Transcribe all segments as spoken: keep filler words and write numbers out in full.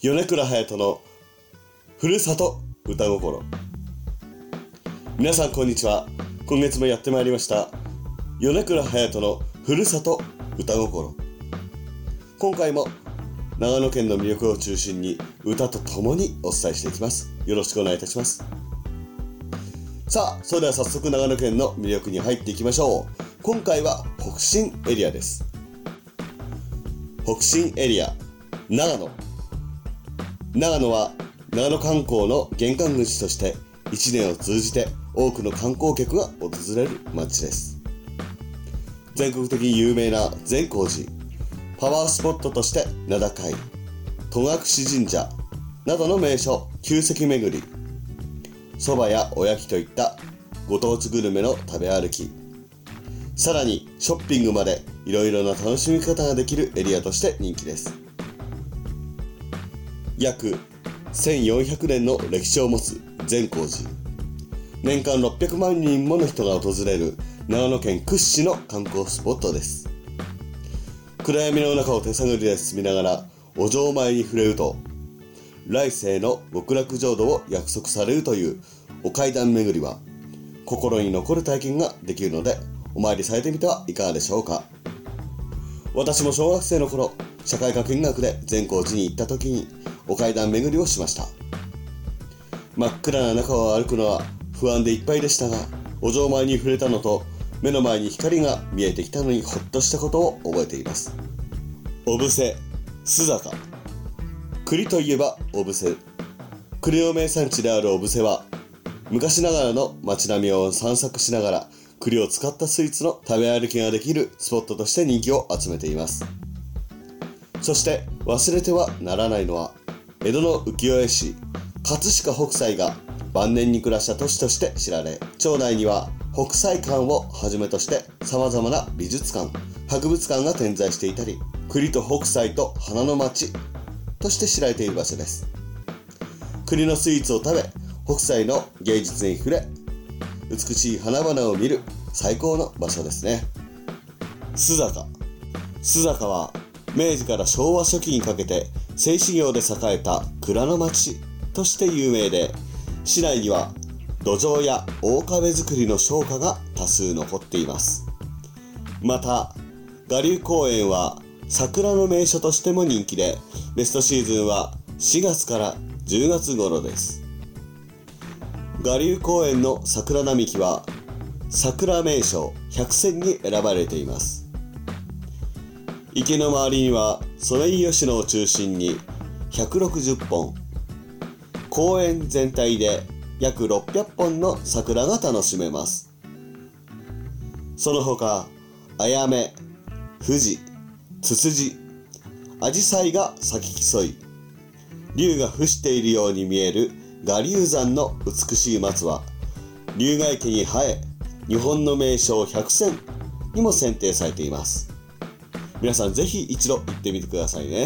米倉隼人のふるさと歌心。皆さんこんにちは。今月もやってまいりました米倉隼人のふるさと歌心。今回も長野県の魅力を中心に歌とともにお伝えしていきます。よろしくお願いいたします。さあ、それでは早速長野県の魅力に入っていきましょう。今回は北信エリアです。北信エリア、長野。長野は長野観光の玄関口としていちねんを通じて多くの観光客が訪れる町です。全国的に有名な善光寺、パワースポットとして名高い戸隠神社などの名所、旧跡巡り、そばやおやきといったご当地グルメの食べ歩き、さらにショッピングまでいろいろな楽しみ方ができるエリアとして人気です。約せんよんひゃくねんの歴史を持つ善光寺。年間ろっぴゃくまんにんもの人が訪れる長野県屈指の観光スポットです。暗闇の中を手探りで進みながらお浄前に触れると、来世の極楽浄土を約束されるというお階段巡りは心に残る体験ができるので、お参りされてみてはいかがでしょうか。私も小学生の頃、社会科見学で善光寺に行った時にお階段巡りをしました。真っ暗な中を歩くのは不安でいっぱいでしたが、お浄前に触れたのと目の前に光が見えてきたのにほっとしたことを覚えています。小布施、須坂。栗といえば小布施。栗の名産地である小布施は、昔ながらの街並みを散策しながら栗を使ったスイーツの食べ歩きができるスポットとして人気を集めています。そして忘れてはならないのは、江戸の浮世絵師葛飾北斎が晩年に暮らした都市として知られ、町内には北斎館をはじめとして様々な美術館、博物館が点在していたり、栗と北斎と花の町として知られている場所です。栗のスイーツを食べ、北斎の芸術に触れ、美しい花々を見る最高の場所ですね。須坂。須坂は明治から昭和初期にかけて製紙業で栄えた蔵の町として有名で、市内には土壌や大壁作りの商家が多数残っています。また我流公園は桜の名所としても人気で、ベストシーズンはしがつからじゅうがつ頃です。我流公園の桜並木は桜名所ひゃくせんに選ばれています。池の周りにはソメイヨシノを中心にひゃくろくじゅっぽん、公園全体で約ろっぴゃっぽんの桜が楽しめます。その他、あやめ、富士、ツツジ、アジサイが咲き競い、龍が伏しているように見える我流山の美しい松は龍ヶ池に生え、日本の名勝ひゃくせんにも選定されています。皆さんぜひ一度行ってみてくださいね。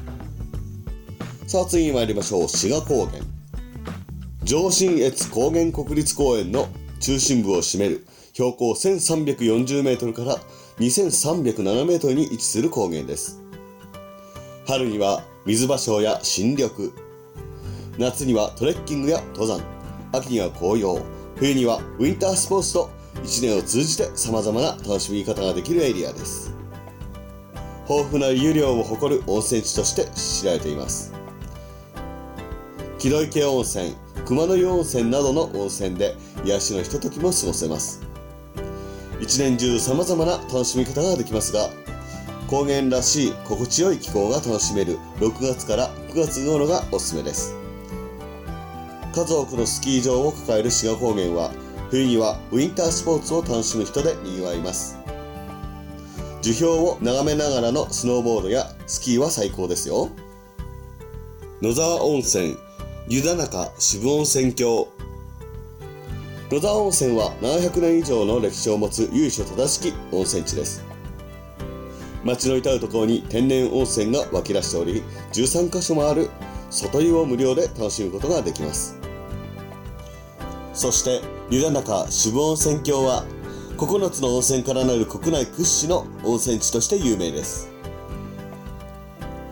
さあ次に参りましょう。志賀高原。上信越高原国立公園の中心部を占める標高せんさんびゃくよんじゅうメートルからにせんさんびゃくななメートルに位置する高原です。春には水芭蕉や新緑、夏にはトレッキングや登山、秋には紅葉、冬にはウィンタースポーツといちねんを通じて様々な楽しみ方ができるエリアです。豊富な湯量を誇る温泉地として知られています。木戸池温泉、熊の湯温泉などの温泉で癒しのひとときも過ごせます。一年中様々な楽しみ方ができますが、高原らしい心地よい気候が楽しめるろくがつからくがつ頃がおすすめです。数多くのスキー場を抱える志賀高原は、冬にはウィンタースポーツを楽しむ人で賑わいます。樹氷を眺めながらのスノーボードやスキーは最高ですよ。野沢温泉、湯田中渋温泉郷。野沢温泉はななひゃくねん以上の歴史を持つ由緒正しき温泉地です。町の至る所に天然温泉が湧き出しており、じゅうさんかしょもある外湯を無料で楽しむことができます。そして湯田中渋温泉郷はここのつの温泉からなる国内屈指の温泉地として有名です。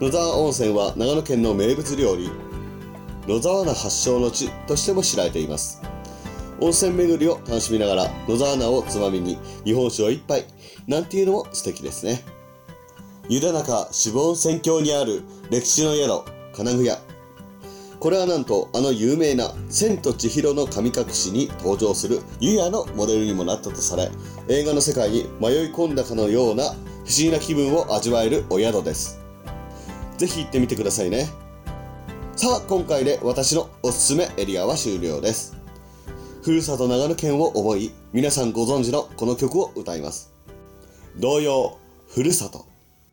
野沢温泉は長野県の名物料理、野沢菜発祥の地としても知られています。温泉巡りを楽しみながら野沢菜をつまみに日本酒を一杯なんていうのも素敵ですね。湯田中渋温泉郷にある歴史の宿金具屋、これはなんとあの有名な千と千尋の神隠しに登場する湯屋のモデルにもなったとされ、映画の世界に迷い込んだかのような不思議な気分を味わえるお宿です。ぜひ行ってみてくださいね。さあ今回で私のおすすめエリアは終了です。ふるさと長野県を思い、皆さんご存知のこの曲を歌います。童謡ふるさと。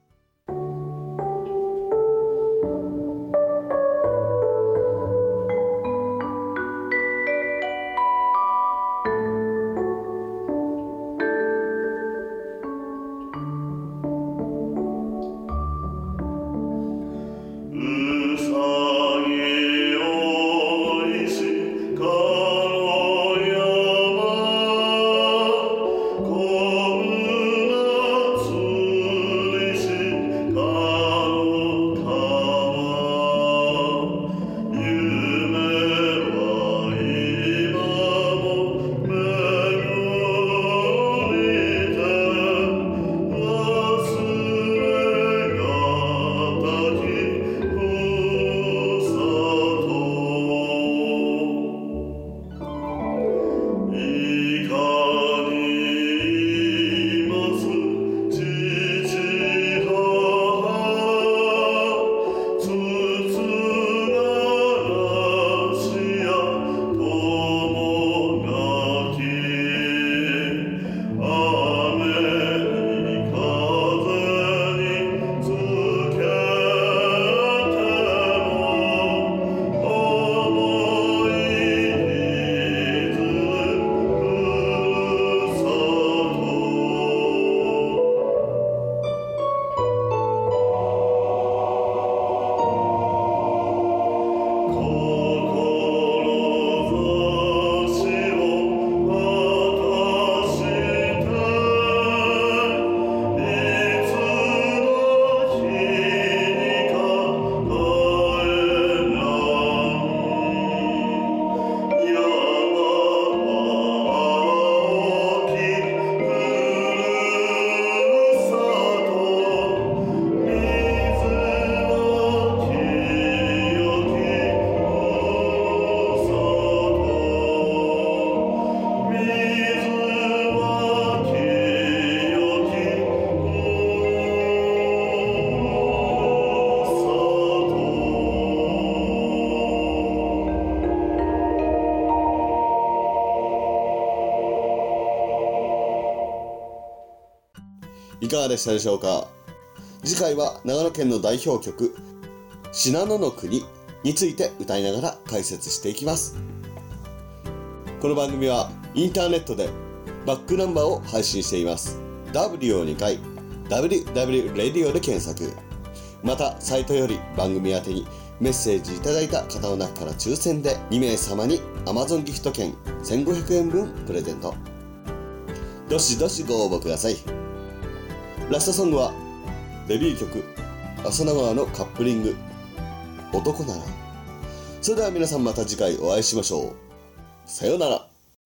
いかがでしたでしょうか。次回は長野県の代表曲信濃の国について歌いながら解説していきます。この番組はインターネットでバックナンバーを配信しています。 ダブリュー をにかい ダブリューダブリュー レディオで検索。またサイトより番組宛てにメッセージいただいた方の中から抽選でにめいさまに Amazon ギフト券せんごひゃくえんぶんプレゼント。どしどしご応募ください。ラストソングはデビュー曲浅野川のカップリング男なら。それでは皆さんまた次回お会いしましょう。さようなら。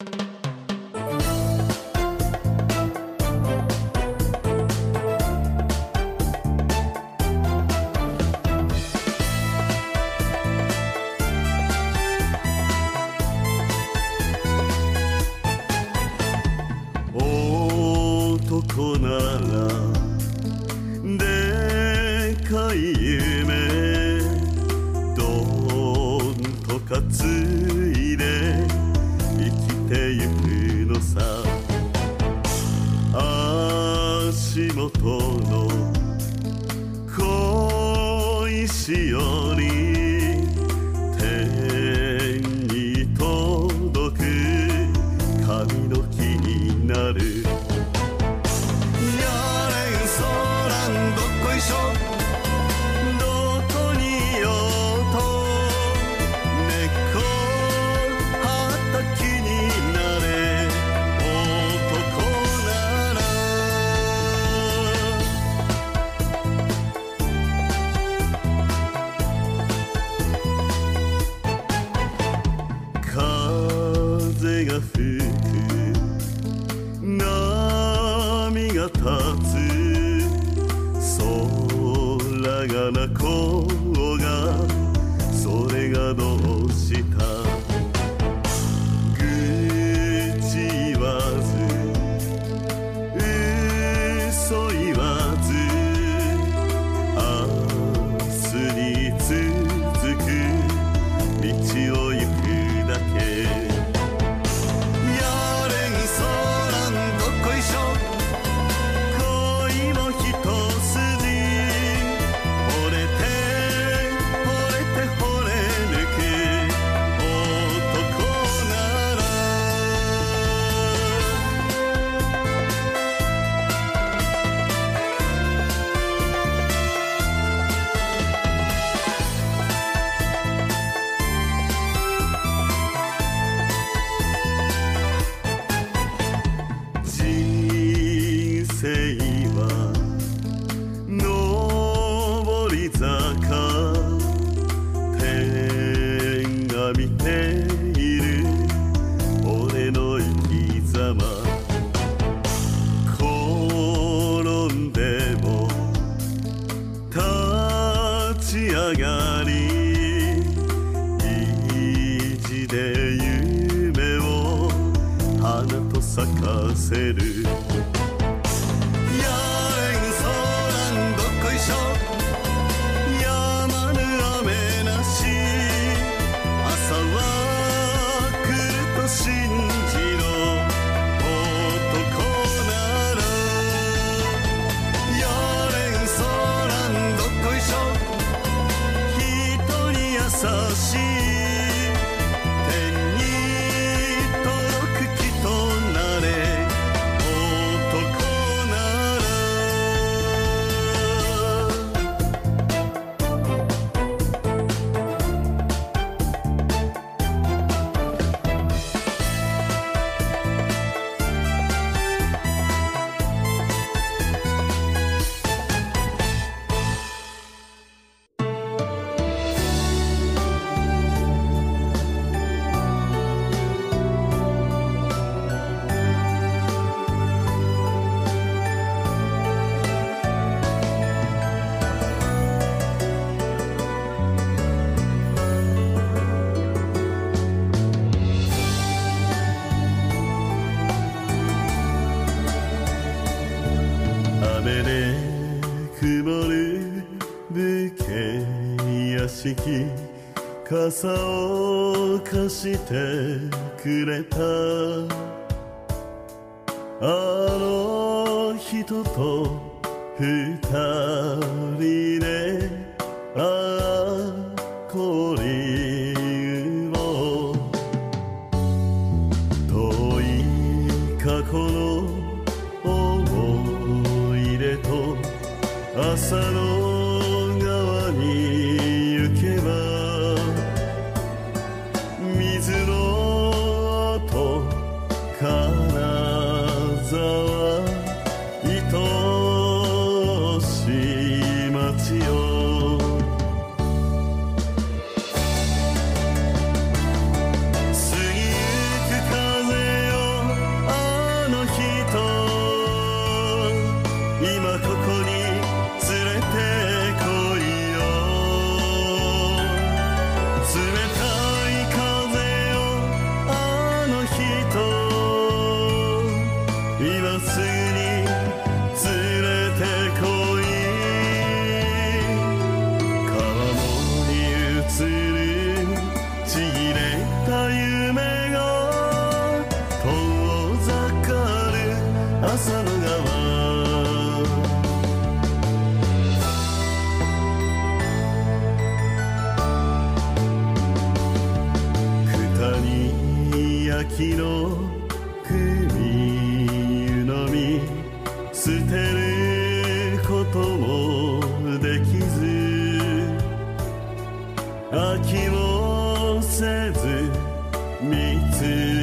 男ならでかい夢どんと担いで生きてゆくのさ。足元の小石より天に届く神の木になる。どこにいようと根っこはたきになれ男なら。 吹く波が立つ空がなこうがそれがどうした口言わず嘘言わず明日に続く道を行くだけやれんそらんどっこいしょ恋も一筋惚れて惚れて惚れ抜く男なら人生は上り坂天が見ている俺の生き様転んでも立ち上がり意地で夢を花と咲かせるやれんそらんどっこいしょやまぬ雨なし朝は来ると信じろ男ならやれんそらんどっこいしょ人に優しい天に届く人なれ男なら雨で曇る武家屋敷傘を貸してくれたあの人と二人でああこりを遠い過去の思い出と朝の川に行けば水の音金沢愛しい街よ過ぎゆく風よあの人今ここに連れてこいよ冷たい風よあの人今すぐに連れてこい川面に映るちぎれた夢が遠ざかる朝の川九谷焼の組湯飲み捨てることもできず飽きもせず見つ